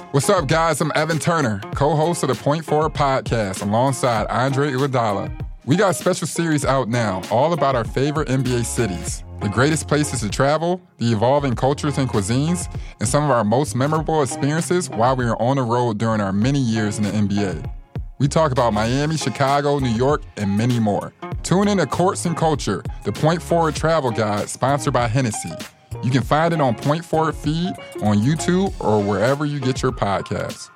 What's up, guys? I'm Evan Turner, co-host of the Point Forward podcast alongside Andre Iguodala. We got a special series out now, all about our favorite NBA cities, the greatest places to travel, the evolving cultures and cuisines, and some of our most memorable experiences while we were on the road during our many years in the NBA. We talk about Miami, Chicago, New York, and many more. Tune in to Courts and Culture, the Point Forward travel guide sponsored by Hennessy. You can find it on Point Forward feed, on YouTube, or wherever you get your podcasts.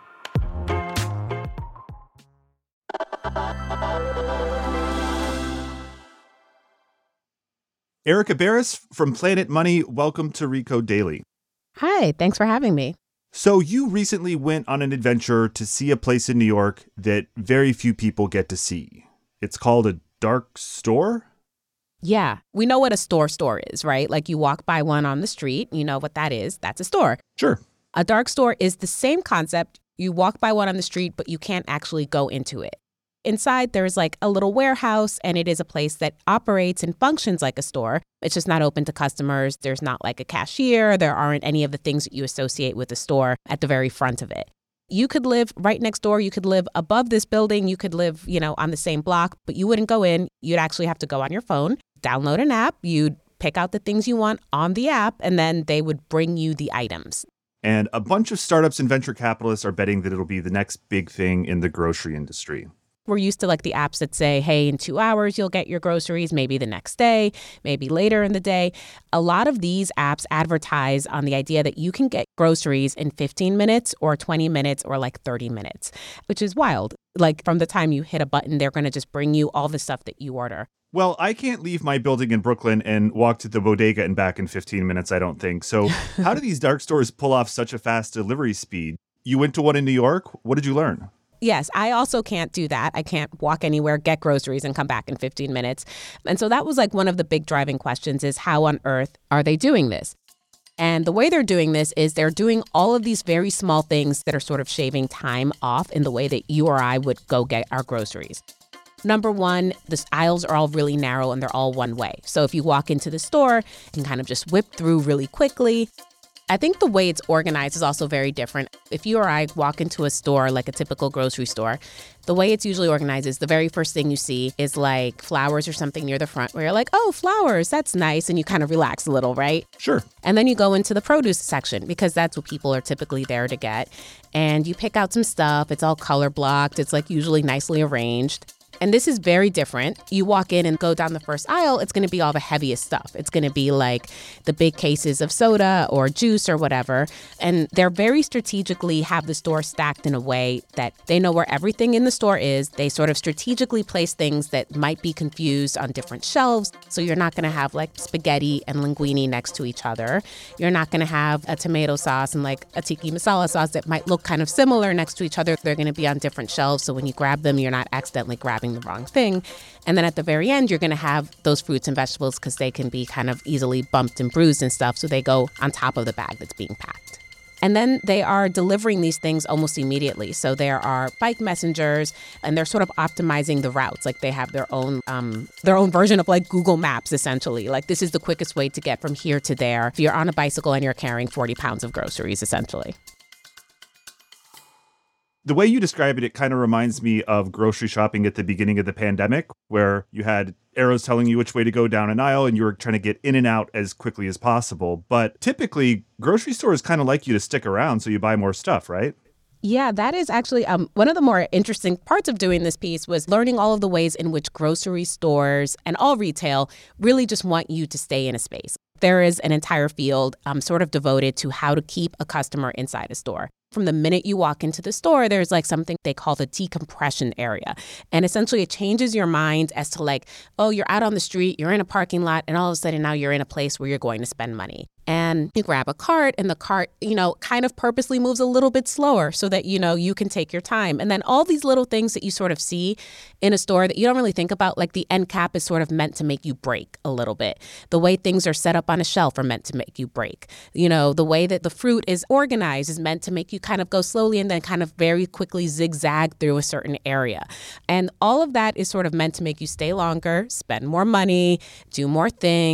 Erica Barris from Planet Money, welcome to Recode Daily. Hi, thanks for having me. So you recently went on an adventure to see a place in New York that very few people get to see. It's called a dark store? Yeah, we know what a store is, right? Like you walk by one on the street, you know what that is. That's a store. Sure. A dark store is the same concept. You walk by one on the street, but you can't actually go into it. Inside, there's like a little warehouse, and it is a place that operates and functions like a store. It's just not open to customers. There's not like a cashier. There aren't any of the things that you associate with a store at the very front of it. You could live right next door. You could live above this building. You could live, on the same block, but you wouldn't go in. You'd actually have to go on your phone, download an app. You'd pick out the things you want on the app, and then they would bring you the items. And a bunch of startups and venture capitalists are betting that it'll be the next big thing in the grocery industry. We're used to like the apps that say, hey, in 2 hours, you'll get your groceries, maybe the next day, maybe later in the day. A lot of these apps advertise on the idea that you can get groceries in 15 minutes or 20 minutes or like 30 minutes, which is wild. Like from the time you hit a button, they're going to just bring you all the stuff that you order. Well, I can't leave my building in Brooklyn and walk to the bodega and back in 15 minutes, I don't think. So how do these dark stores pull off such a fast delivery speed? You went to one in New York. What did you learn? Yes, I also can't do that. I can't walk anywhere, get groceries, and come back in 15 minutes. And so that was like one of the big driving questions is how on earth are they doing this? And the way they're doing this is they're doing all of these very small things that are sort of shaving time off in the way that you or I would go get our groceries. Number one, the aisles are all really narrow and they're all one way. So if you walk into the store, you can kind of just whip through really quickly. I think the way it's organized is also very different. If you or I walk into a store, like a typical grocery store, the way it's usually organized is the very first thing you see is like flowers or something near the front where you're like, oh, flowers, that's nice. And you kind of relax a little, right? Sure. And then you go into the produce section because that's what people are typically there to get. And you pick out some stuff. It's all color blocked. It's like usually nicely arranged. And this is very different. You walk in and go down the first aisle, it's going to be all the heaviest stuff. It's going to be like the big cases of soda or juice or whatever. And they're very strategically have the store stacked in a way that they know where everything in the store is. They sort of strategically place things that might be confused on different shelves. So you're not going to have like spaghetti and linguine next to each other. You're not going to have a tomato sauce and like a tiki masala sauce that might look kind of similar next to each other. They're going to be on different shelves. So when you grab them, you're not accidentally grabbing the wrong thing. And then at the very end, you're going to have those fruits and vegetables because they can be kind of easily bumped and bruised and stuff. So they go on top of the bag that's being packed. And then they are delivering these things almost immediately. So there are bike messengers and they're sort of optimizing the routes. Like they have their own version of like Google Maps, essentially. Like this is the quickest way to get from here to there if you're on a bicycle and you're carrying 40 pounds of groceries, essentially. The way you describe it, it kind of reminds me of grocery shopping at the beginning of the pandemic, where you had arrows telling you which way to go down an aisle and you were trying to get in and out as quickly as possible. But typically, grocery stores kind of like you to stick around so you buy more stuff, right? Yeah, that is actually one of the more interesting parts of doing this piece was learning all of the ways in which grocery stores and all retail really just want you to stay in a space. There is an entire field sort of devoted to how to keep a customer inside a store. From the minute you walk into the store, there's like something they call the decompression area. And essentially it changes your mind as to like, oh, you're out on the street, you're in a parking lot, and all of a sudden now you're in a place where you're going to spend money. And you grab a cart and the cart, kind of purposely moves a little bit slower so that, you can take your time. And then all these little things that you sort of see in a store that you don't really think about, like the end cap is sort of meant to make you break a little bit. The way things are set up on a shelf are meant to make you break. The way that the fruit is organized is meant to make you kind of go slowly and then kind of very quickly zigzag through a certain area. And all of that is sort of meant to make you stay longer, spend more money, do more things.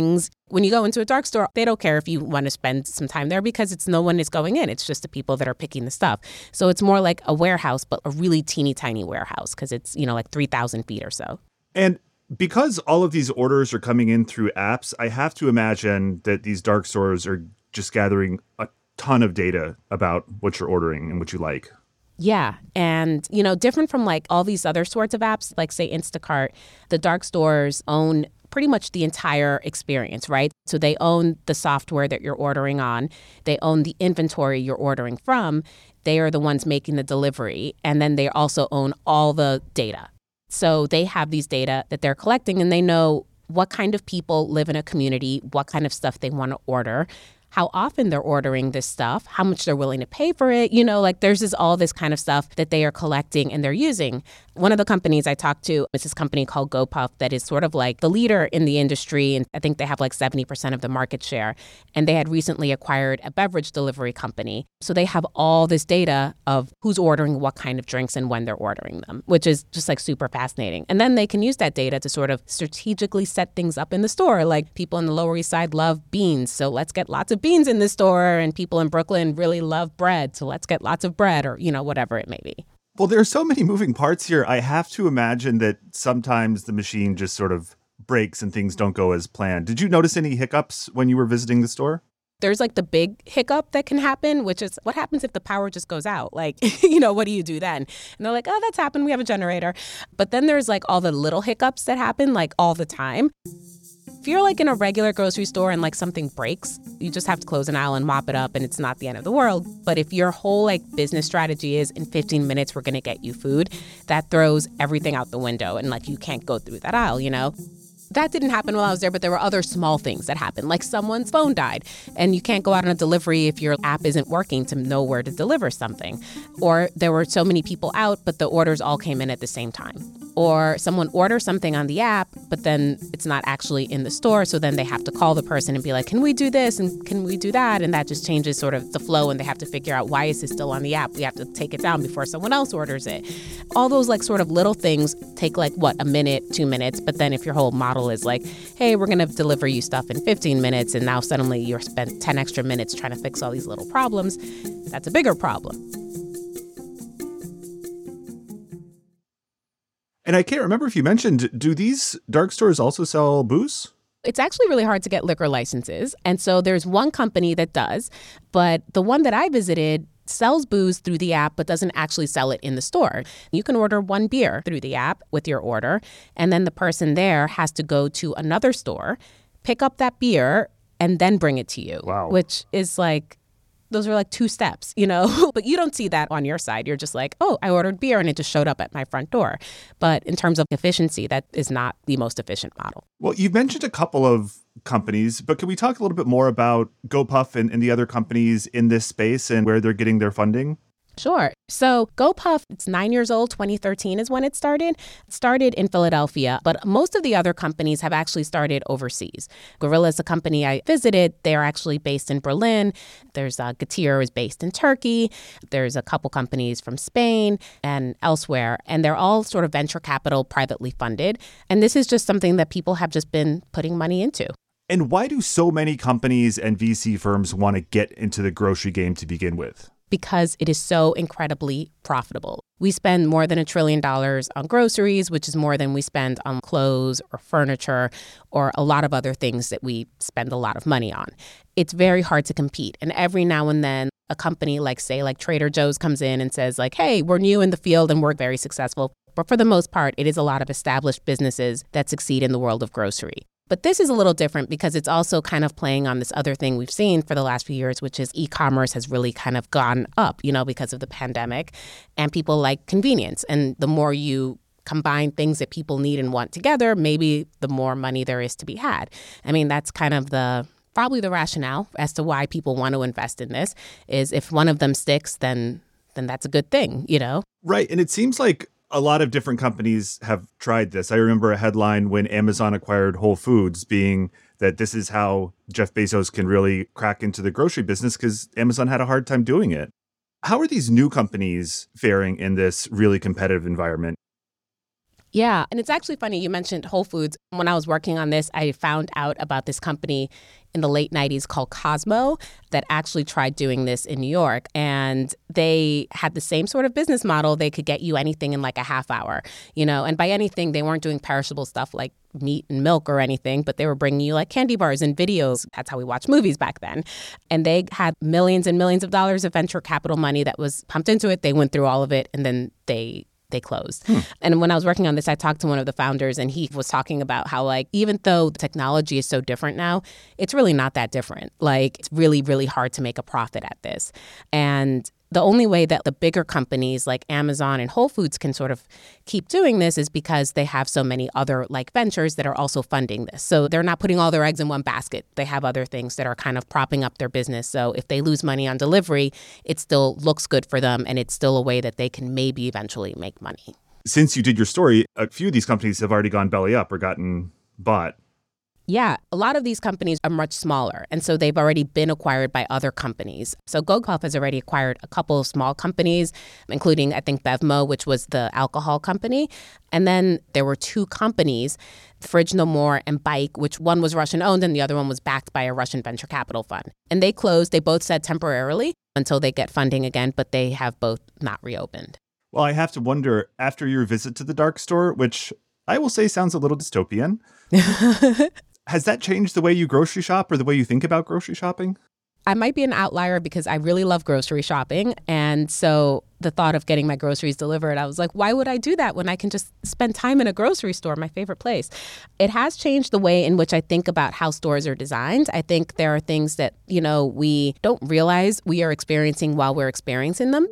When you go into a dark store, they don't care if you want to spend some time there because it's no one is going in. It's just the people that are picking the stuff. So it's more like a warehouse, but a really teeny tiny warehouse because it's, like 3,000 feet or so. And because all of these orders are coming in through apps, I have to imagine that these dark stores are just gathering a ton of data about what you're ordering and what you like. Yeah. And, different from like all these other sorts of apps, like say Instacart, the dark stores own pretty much the entire experience, right? So they own the software that you're ordering on. They own the inventory you're ordering from. They are the ones making the delivery. And then they also own all the data. So they have these data that they're collecting and they know what kind of people live in a community, what kind of stuff they want to order, how often they're ordering this stuff, how much they're willing to pay for it. There's all this kind of stuff that they are collecting and they're using. One of the companies I talked to is this company called GoPuff that is sort of like the leader in the industry. And I think they have like 70% of the market share. And they had recently acquired a beverage delivery company. So they have all this data of who's ordering what kind of drinks and when they're ordering them, which is just like super fascinating. And then they can use that data to sort of strategically set things up in the store. Like people in the Lower East Side love beans. So let's get lots of beans in the store. And people in Brooklyn really love bread. So let's get lots of bread or, whatever it may be. Well, there are so many moving parts here. I have to imagine that sometimes the machine just sort of breaks and things don't go as planned. Did you notice any hiccups when you were visiting the store? There's like the big hiccup that can happen, which is what happens if the power just goes out? Like, what do you do then? And they're like, oh, that's happened. We have a generator. But then there's like all the little hiccups that happen like all the time. If you're like in a regular grocery store and like something breaks, you just have to close an aisle and mop it up and it's not the end of the world. But if your whole like business strategy is in 15 minutes, we're going to get you food, that throws everything out the window and like you can't go through that aisle, That didn't happen while I was there, but there were other small things that happened, like someone's phone died and you can't go out on a delivery if your app isn't working to know where to deliver something. Or there were so many people out, but the orders all came in at the same time. Or someone orders something on the app, but then it's not actually in the store. So then they have to call the person and be like, can we do this and can we do that? And that just changes sort of the flow and they have to figure out why is this still on the app? We have to take it down before someone else orders it. All those like sort of little things take like, a minute, 2 minutes. But then if your whole model is like, hey, we're going to deliver you stuff in 15 minutes and now suddenly you're spent 10 extra minutes trying to fix all these little problems, that's a bigger problem. And I can't remember if you mentioned, do these dark stores also sell booze? It's actually really hard to get liquor licenses. And so there's one company that does, but the one that I visited sells booze through the app, but doesn't actually sell it in the store. You can order one beer through the app with your order, and then the person there has to go to another store, pick up that beer, and then bring it to you. Wow. Which is like, those are like 2 steps, but you don't see that on your side. You're just like, oh, I ordered beer and it just showed up at my front door. But in terms of efficiency, that is not the most efficient model. Well, you've mentioned a couple of companies, but can we talk a little bit more about GoPuff and the other companies in this space and where they're getting their funding? Sure. So GoPuff, it's 9 years old. 2013 is when it started. It started in Philadelphia, but most of the other companies have actually started overseas. Gorilla is a company I visited. They're actually based in Berlin. There's Getir is based in Turkey. There's a couple companies from Spain and elsewhere, and they're all sort of venture capital, privately funded. And this is just something that people have just been putting money into. And why do so many companies and VC firms want to get into the grocery game to begin with? Because it is so incredibly profitable. We spend more than $1 trillion on groceries, which is more than we spend on clothes or furniture or a lot of other things that we spend a lot of money on. It's very hard to compete. And every now and then, a company like Trader Joe's comes in and says like, hey, we're new in the field and we're very successful. But for the most part, it is a lot of established businesses that succeed in the world of grocery. But this is a little different because it's also kind of playing on this other thing we've seen for the last few years, which is e-commerce has really kind of gone up, because of the pandemic, and people like convenience. And the more you combine things that people need and want together, maybe the more money there is to be had. I mean, that's kind of probably the rationale as to why people want to invest in this is if one of them sticks, then that's a good thing, Right. And it seems like a lot of different companies have tried this. I remember a headline when Amazon acquired Whole Foods being that this is how Jeff Bezos can really crack into the grocery business because Amazon had a hard time doing it. How are these new companies faring in this really competitive environment? Yeah. And it's actually funny. You mentioned Whole Foods. When I was working on this, I found out about this company in the late 90s called Cosmo that actually tried doing this in New York. And they had the same sort of business model. They could get you anything in like a half hour, and by anything, they weren't doing perishable stuff like meat and milk or anything, but they were bringing you like candy bars and videos. That's how we watched movies back then. And they had millions and millions of dollars of venture capital money that was pumped into it. They went through all of it, and then they closed. And when I was working on this, I talked to one of the founders, and he was talking about how, like, even though technology is so different now, it's really not that different. Like, it's really, really hard to make a profit at this. And the only way that the bigger companies like Amazon and Whole Foods can sort of keep doing this is because they have so many other like ventures that are also funding this. So they're not putting all their eggs in one basket. They have other things that are kind of propping up their business. So if they lose money on delivery, it still looks good for them, and it's still a way that they can maybe eventually make money. Since you did your story, a few of these companies have already gone belly up or gotten bought. Yeah, a lot of these companies are much smaller, and so they've already been acquired by other companies. So Goldkopf has already acquired a couple of small companies, including, I think, Bevmo, which was the alcohol company. And then there were two companies, Fridge No More and Bike, which one was Russian-owned and the other one was backed by a Russian venture capital fund. And they closed, they both said temporarily, until they get funding again, but they have both not reopened. Well, I have to wonder, after your visit to the dark store, which I will say sounds a little dystopian, has that changed the way you grocery shop or the way you think about grocery shopping? I might be an outlier because I really love grocery shopping. And so the thought of getting my groceries delivered, I was like, why would I do that when I can just spend time in a grocery store, my favorite place? It has changed the way in which I think about how stores are designed. I think there are things that, we don't realize we are experiencing while we're experiencing them.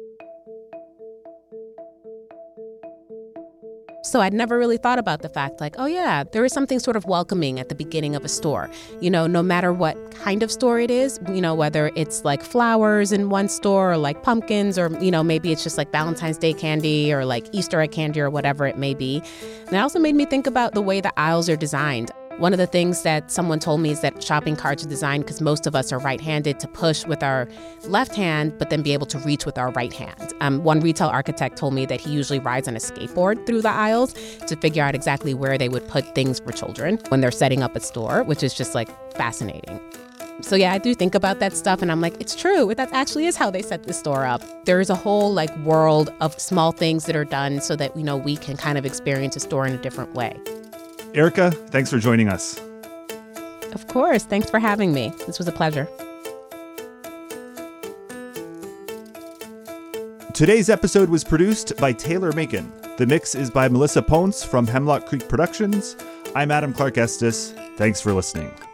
So I'd never really thought about the fact like, oh yeah, there is something sort of welcoming at the beginning of a store. No matter what kind of store it is, whether it's like flowers in one store or like pumpkins or, maybe it's just like Valentine's Day candy or like Easter egg candy or whatever it may be. And it also made me think about the way the aisles are designed. One of the things that someone told me is that shopping carts are designed because most of us are right-handed to push with our left hand, but then be able to reach with our right hand. One retail architect told me that he usually rides on a skateboard through the aisles to figure out exactly where they would put things for children when they're setting up a store, which is just like fascinating. So yeah, I do think about that stuff and I'm like, it's true. That actually is how they set the store up. There's a whole like world of small things that are done so that, we can kind of experience a store in a different way. Erica, thanks for joining us. Of course. Thanks for having me. This was a pleasure. Today's episode was produced by Taylor Macon. The mix is by Melissa Ponce from Hemlock Creek Productions. I'm Adam Clark Estes. Thanks for listening.